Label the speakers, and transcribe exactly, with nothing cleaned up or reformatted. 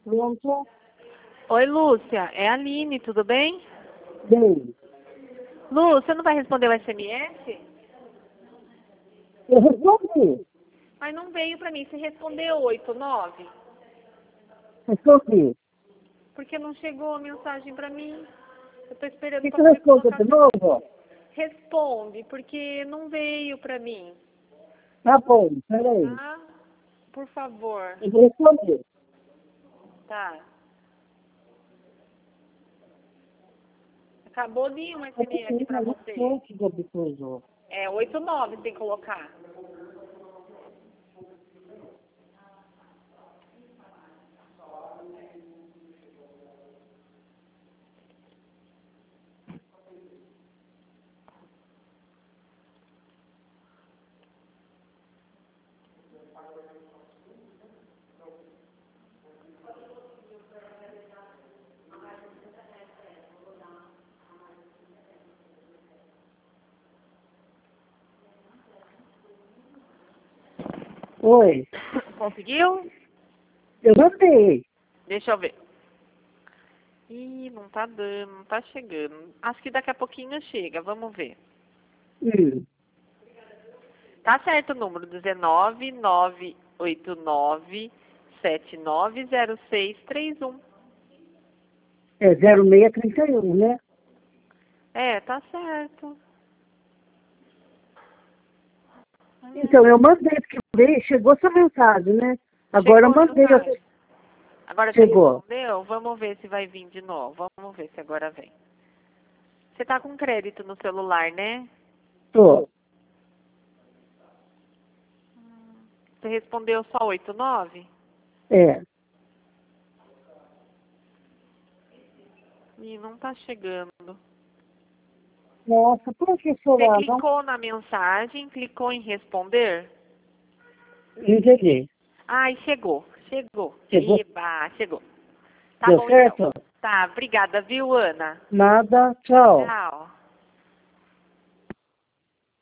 Speaker 1: Pronto?
Speaker 2: Oi, Lúcia. É a Aline, tudo bem?
Speaker 1: Bem,
Speaker 2: Lu, você não vai responder o S M S?
Speaker 1: eu resolvi.
Speaker 2: Mas não veio pra mim. Você respondeu oito nove?
Speaker 1: Resolvi.
Speaker 2: Porque não chegou a mensagem pra mim. Eu tô
Speaker 1: O
Speaker 2: esperando
Speaker 1: que
Speaker 2: pra
Speaker 1: você
Speaker 2: poder
Speaker 1: responde
Speaker 2: colocar.
Speaker 1: de novo?
Speaker 2: Responde, porque não veio pra mim.
Speaker 1: Tá bom, peraí.
Speaker 2: Tá? Por favor.
Speaker 1: Eu vou responder.
Speaker 2: Tá. Acabou de ir um S M S pra você.
Speaker 1: De absurdo.
Speaker 2: É oito nove tem que colocar.
Speaker 1: Oi,
Speaker 2: Conseguiu?
Speaker 1: eu mandei.
Speaker 2: Deixa eu ver. Ih, não tá dando, não tá chegando. Acho que daqui a pouquinho chega, vamos ver.
Speaker 1: Hum.
Speaker 2: Tá certo o número, dezenove, nove oito nove, sete nove zero seis três um.
Speaker 1: É zero seis trinta e um, né?
Speaker 2: É, tá certo.
Speaker 1: Então, eu mandei, porque veio, chegou essa mensagem, né? Agora eu
Speaker 2: Chegou a
Speaker 1: mandei.
Speaker 2: mensagem.
Speaker 1: eu-
Speaker 2: Agora você
Speaker 1: Chegou.
Speaker 2: respondeu? Vamos ver se vai vir de novo. Vamos ver se agora vem. Você tá com crédito no celular, né?
Speaker 1: Tô.
Speaker 2: Você respondeu só oito nove?
Speaker 1: É.
Speaker 2: Ih, não tá chegando.
Speaker 1: Nossa, por que
Speaker 2: Você
Speaker 1: será? Não
Speaker 2: clicou na mensagem, clicou em responder?
Speaker 1: entendi.
Speaker 2: Ai, chegou. Chegou.
Speaker 1: Chegou?
Speaker 2: Eba, chegou. Tá
Speaker 1: Deu
Speaker 2: bom então.
Speaker 1: certo?
Speaker 2: Tá, obrigada, viu, Ana?
Speaker 1: Nada. Tchau.
Speaker 2: Tchau.